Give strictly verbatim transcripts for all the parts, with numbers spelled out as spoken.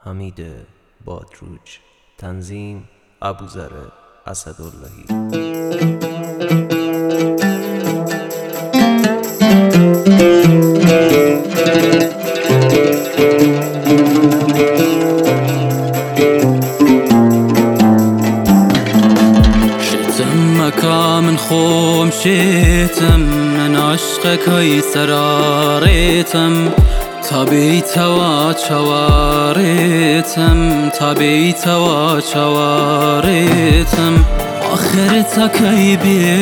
حمید بادروج. تنظیم ابوذر اسداللهی. من خوم شيتم من عشقك هاي سراريتم تابيت وشواريتم تابيت وشواريتم آخرتك هاي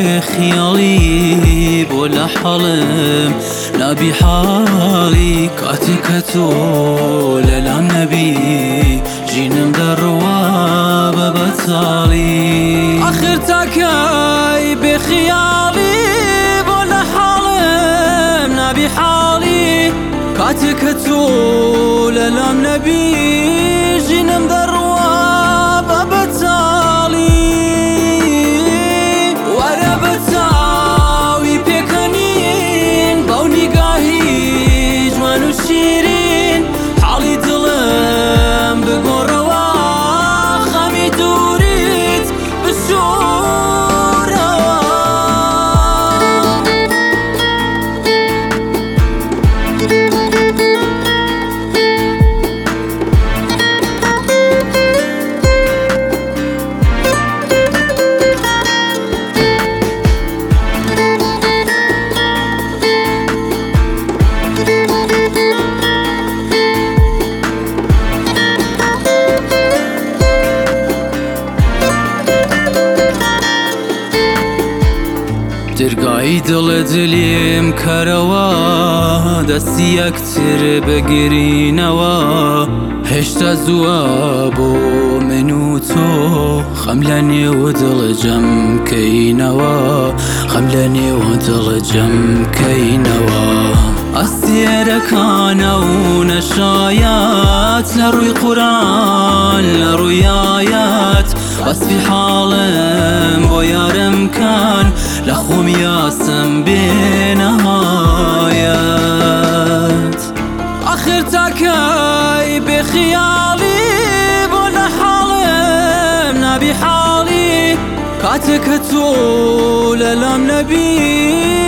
بخيالي بولا حلم لا بحالي كاتكتو للا نبي جينم دروا ببطالي آخرتك هاي بخيالي بولا حلم لا بحالي كاتكتو للا نبي جينم دروا ببطالي درگای دل دلیم کروا دستی اکتر بگرینوا هشت زوا بو منو تو خملنی و دل جم کینوا خملنی و دل جم کینوا استیرکانه و نشایت لروی قرآن لروی آیت وصفی حالم با یارم کن لخوم یاسم بنهایت آخرتك هاي بخيالي بولا حالم نبي حالي كاتكتو للم نبي